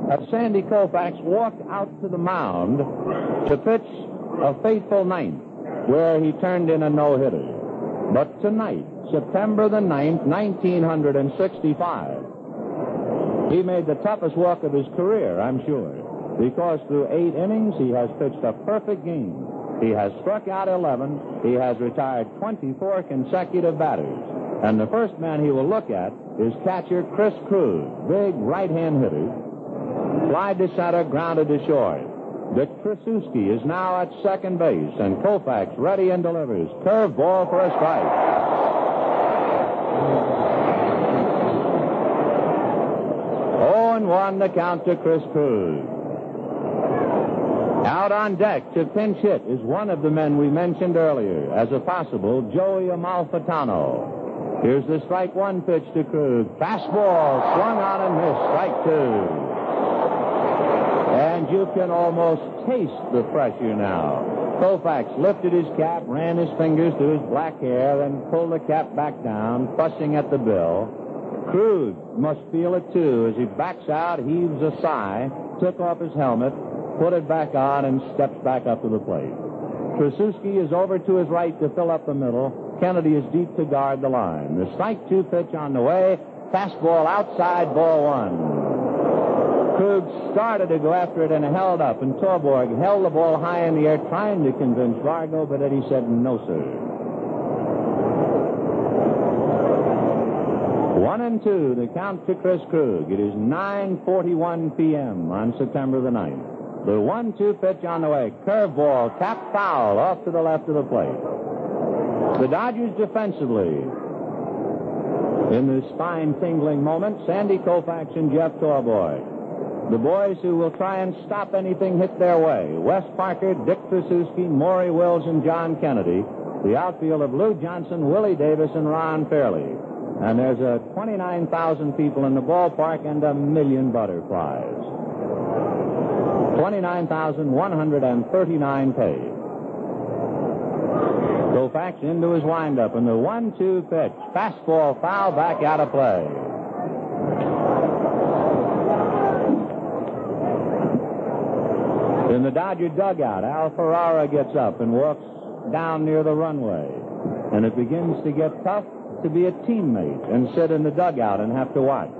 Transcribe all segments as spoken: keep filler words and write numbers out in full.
as Sandy Koufax walked out to the mound to pitch a fateful ninth, where he turned in a no-hitter. But tonight, September the ninth, nineteen sixty-five, he made the toughest walk of his career, I'm sure, because through eight innings, he has pitched a perfect game. He has struck out eleven. He has retired twenty-four consecutive batters. And the first man he will look at is catcher Chris Krug, big right-hand hitter. Fly to center, grounded to short. Dick Tracewski is now at second base, and Koufax ready and delivers. Curve ball for a strike. oh and one the count to Chris Krug. Out on deck to pinch hit is one of the men we mentioned earlier as a possible Joey Amalfitano. Here's the strike one pitch to Krug. Fastball swung on and missed. Strike two. And you can almost taste the pressure now. Koufax lifted his cap, ran his fingers through his black hair, then pulled the cap back down, fussing at the bill. Krug must feel it, too, as he backs out, heaves a sigh, took off his helmet, put it back on, and steps back up to the plate. Tracewski is over to his right to fill up the middle. Kennedy is deep to guard the line. The strike two pitch on the way. Fastball outside, ball one. Krug started to go after it and held up, and Torborg held the ball high in the air, trying to convince Vargo, but Eddie said, no, sir. One and two, the count to Chris Krug. It is nine forty-one p.m. on September the ninth. The one two pitch on the way. Curveball, tap foul, off to the left of the plate. The Dodgers defensively. In this spine-tingling moment, Sandy Koufax and Jeff Torborg. The boys who will try and stop anything hit their way. Wes Parker, Dick Tracewski, Maury Wills, and John Kennedy. The outfield of Lou Johnson, Willie Davis, and Ron Fairley. And there's a twenty-nine thousand people in the ballpark and a million butterflies. twenty-nine thousand one hundred thirty-nine paid. Koufax into his windup, and the one two pitch. Fastball foul, back out of play. In the Dodger dugout, Al Ferrara gets up and walks down near the runway. And it begins to get tough to be a teammate and sit in the dugout and have to watch.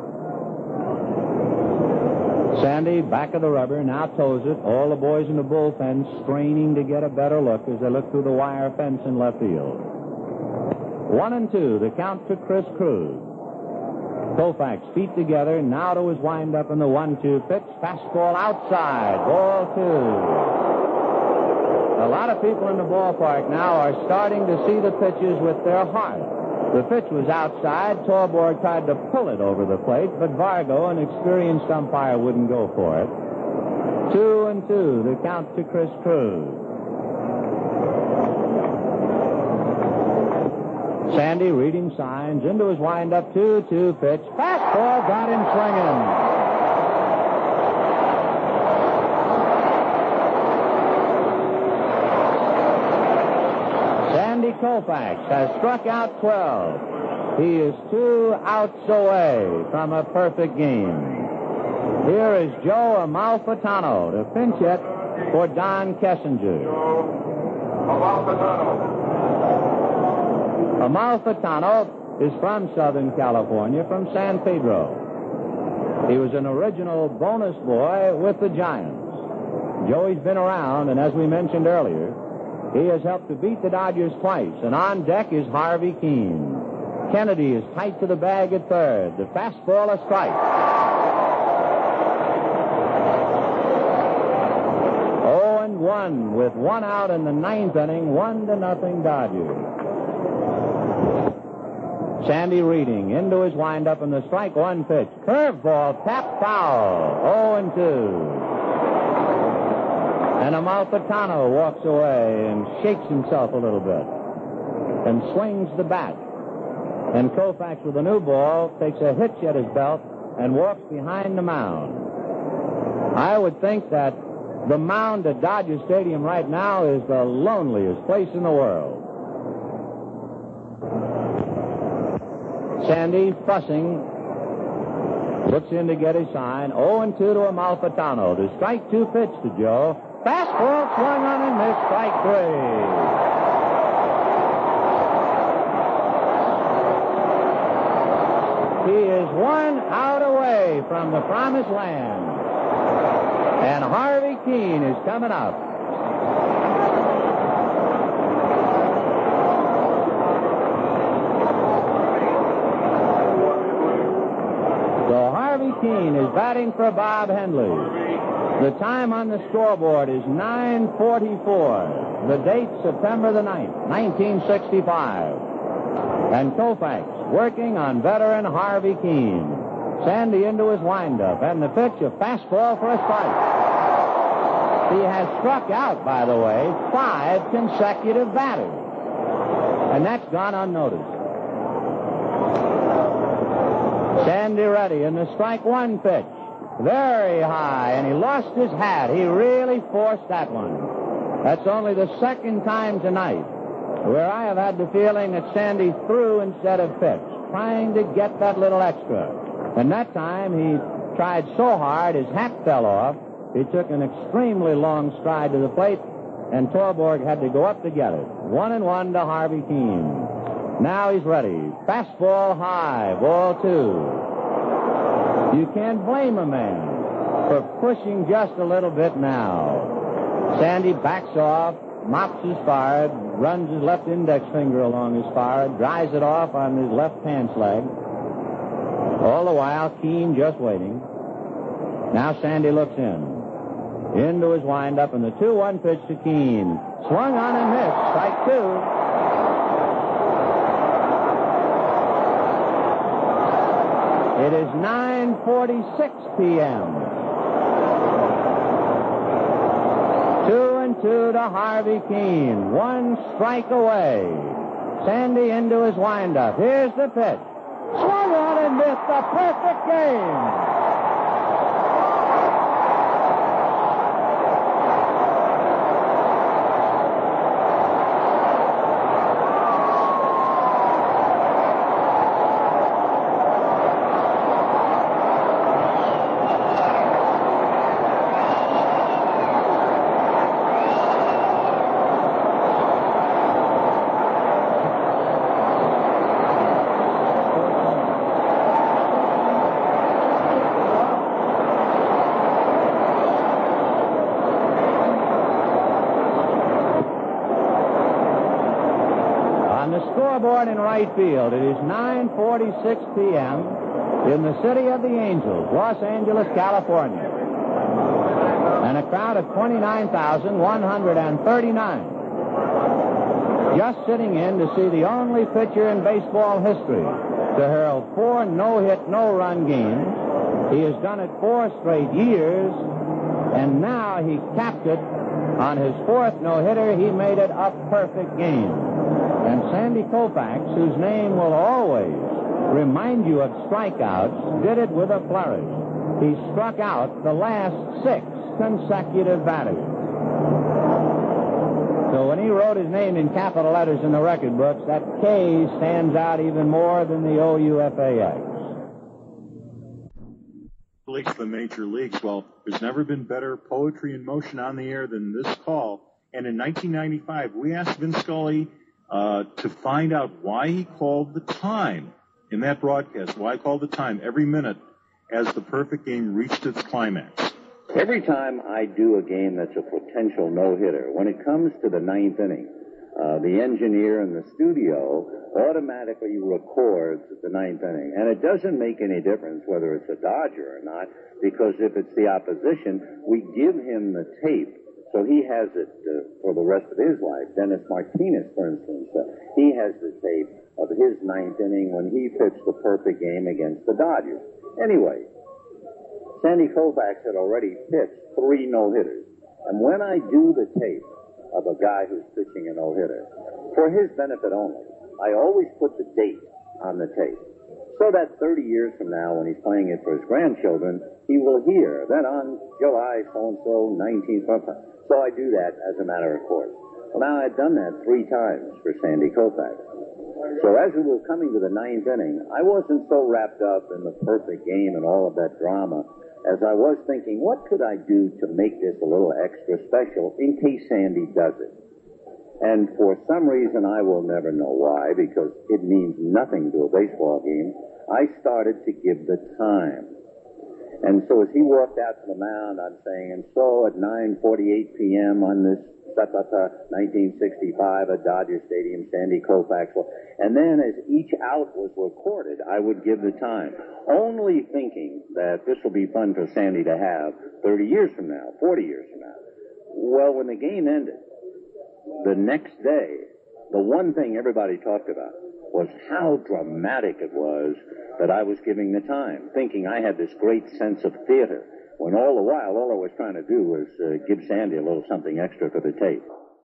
Sandy, back of the rubber, now toes it. All the boys in the bullpen straining to get a better look as they look through the wire fence in left field. One and two, the count to Chris Krug. Koufax, feet together, now to his windup in the one two pitch. Fastball outside, ball two. A lot of people in the ballpark now are starting to see the pitches with their heart. The pitch was outside. Torborg tried to pull it over the plate, but Vargo, an experienced umpire, wouldn't go for it. Two and two, the count to Chris Krug. Sandy reading signs, into his windup, two two pitch. Fastball got him swinging. Sandy Koufax has struck out twelve. He is two outs away from a perfect game. Here is Joe Amalfitano to pinch hit for Don Kessinger. Amalfitano. Amalfitano is from Southern California, from San Pedro. He was an original bonus boy with the Giants. Joey's been around, and as we mentioned earlier, he has helped to beat the Dodgers twice. And on deck is Harvey Keene. Kennedy is tight to the bag at third. The fastball a strike. oh and one with one out in the ninth inning, one to nothing Dodgers. Sandy reading into his windup, and the strike one pitch. Curveball, tap foul. oh and two. And Amalfitano walks away and shakes himself a little bit and swings the bat. And Koufax, with a new ball, takes a hitch at his belt and walks behind the mound. I would think that the mound at Dodger Stadium right now is the loneliest place in the world. Sandy fussing Looks in to get his sign. oh and two to Amalfitano. The strike two pitch to Joe. Fastball swung on and missed. Strike three. He is one out away from the promised land. And Harvey Keene is coming up. So Harvey Keene is batting for Bob Henley. The time on the scoreboard is nine forty-four. The date, September the ninth, nineteen sixty-five. And Koufax working on veteran Harvey Keene. Sandy into his windup, and the pitch, a fastball for a strike. He has struck out, by the way, five consecutive batters. And that's gone unnoticed. Sandy ready, and the strike one pitch. Very high, and he lost his hat. He really forced that one. That's only the second time tonight where I have had the feeling that Sandy threw instead of pitched, trying to get that little extra. And that time he tried so hard his hat fell off. He took an extremely long stride to the plate, and Torborg had to go up to get it. One and one to Harvey Keene. Now he's ready. Fastball high, ball two. You can't blame a man for pushing just a little bit now. Sandy backs off, mops his forehead, runs his left index finger along his forehead, dries it off on his left pants leg. All the while, Keene just waiting. Now Sandy looks in. Into his windup, and the two one pitch to Keene. Swung on and missed. Strike two. It is nine forty-six p.m. Two and two to Harvey Keene. One strike away. Sandy into his windup. Here's the pitch. Swung on and missed. A perfect game. Scoreboard in right field. It is nine forty-six p.m. in the city of the Angels, Los Angeles, California. And a crowd of twenty-nine thousand one hundred thirty-nine just sitting in to see the only pitcher in baseball history to hurl four no-hit, no-run games. He has done it four straight years, and now he capped it on his fourth no-hitter. He made it a perfect game. And Sandy Koufax, whose name will always remind you of strikeouts, did it with a flourish. He struck out the last six consecutive batters. So when he wrote his name in capital letters in the record books, that K stands out even more than the O U F A X. Leaks the major leagues. Well, there's never been better poetry in motion on the air than this call. And in nineteen ninety-five, we asked Vin Scully Uh, to find out why he called the time in that broadcast, why he called the time every minute as the perfect game reached its climax. Every time I do a game that's a potential no-hitter, when it comes to the ninth inning, uh, the engineer in the studio automatically records the ninth inning. And it doesn't make any difference whether it's a Dodger or not, because if it's the opposition, we give him the tape. So he has it uh, for the rest of his life. Dennis Martinez, for instance, uh, he has the tape of his ninth inning when he pitched the perfect game against the Dodgers. Anyway, Sandy Koufax had already pitched three no-hitters. And when I do the tape of a guy who's pitching a no-hitter, for his benefit only, I always put the date on the tape. So that thirty years from now, when he's playing it for his grandchildren, he will hear that on July so-and-so, nineteenth. So I do that as a matter of course. Well, now I've done that three times for Sandy Koufax. So as we were coming to the ninth inning, I wasn't so wrapped up in the perfect game and all of that drama as I was thinking, what could I do to make this a little extra special in case Sandy does it? And for some reason, I will never know why, because it means nothing to a baseball game, I started to give the time. And so as he walked out to the mound, I'm saying, and so at nine forty-eight p.m. on this nineteen sixty-five at Dodger Stadium, Sandy Koufax. And then as each out was recorded, I would give the time, only thinking that this will be fun for Sandy to have thirty years from now, forty years from now. Well, when the game ended, the next day, the one thing everybody talked about was how dramatic it was that I was giving the time, thinking I had this great sense of theater, when all the while, all I was trying to do was uh, give Sandy a little something extra for the tape.